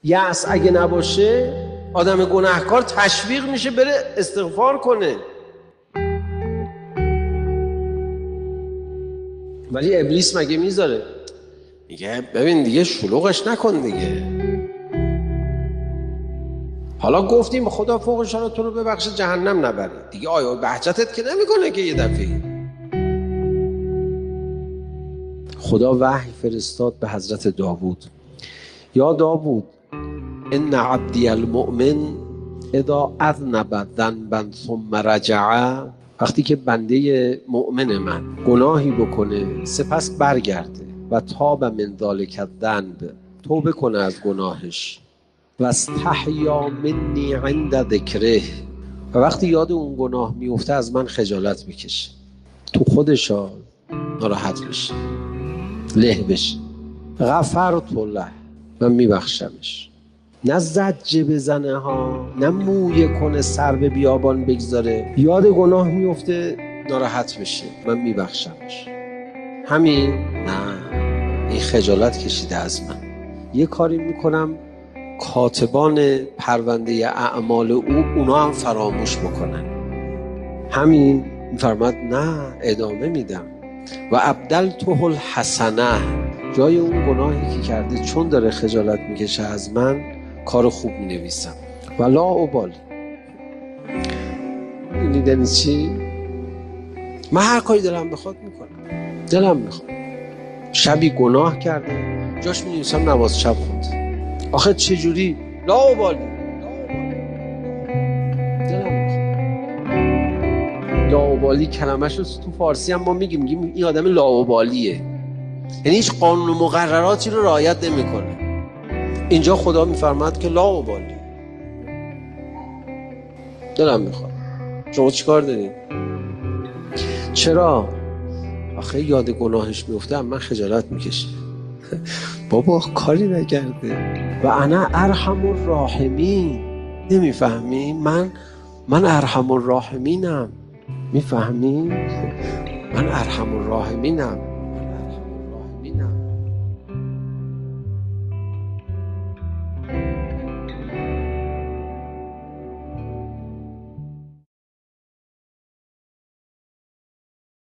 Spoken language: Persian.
یأس اگه نباشه آدم گناهکار تشویق میشه بره استغفار کنه. ولی ابلیس مگه میذاره؟ میگه ببین دیگه شلوغش نکن دیگه. حالا گفتیم خدا فوقش رو تو رو ببخشه جهنم نبری دیگه، آیا بهجتت که نمیکنه که یه دفعه. خدا وحی فرستاد به حضرت داوود: یا داوود ان عبدی المؤمن اذا اذنب ذنبا ثم رجع، وقتی که بنده مؤمن من گناهی بکنه سپس برگرده و تاب من ذلک الذنب، توبه کنه از گناهش، و استحیا منی عند ذکره، و وقتی یاد اون گناه میفته از من خجالت میکشه، تو خودش ناراحت بشه، له بشه، غفرت له، من میبخشمش. نه زجه بزنه ها، نه مویه کنه سر به بیابان بگذاره، یاد گناه میفته ناراحت بشه، من میبخشمش. همین؟ نه، این خجالت کشیده از من. یه کاری میکنم کاتبان پرونده اعمال اونا هم فراموش بکنن. همین؟ میفرماد نه، ادامه میدم. و ابدلته الحسنه، جای اون گناهی که کرده چون داره خجالت میکشه از من کار خوب مینویسم. و لا ابالی. دیدنی چی؟ من هر کاری دلم بخواد میکنم. دلم میخواد. شبی گناه کرده جاش مینویسم نماز شب خونده. آخه چجوری؟ لا ابالی. دلم میخواد. لا ابالی کلمه‌ش رو تو فارسی هم ما میگیم این آدم لا ابالیه، یعنی هیچ قانون و مقرراتی رو رعایت نمیکنه. اینجا خدا میفرماد که لا ابالی، دلم میخواد. شما چیکار دارین؟ چرا؟ آخه یاد گناهش میفته من خجالت میکشه. بابا کاری نکرده. و انا ارحم الراحمین. نمیفهمی؟ من ارحم الراحمینم. میفهمی؟ من ارحم الراحمینم.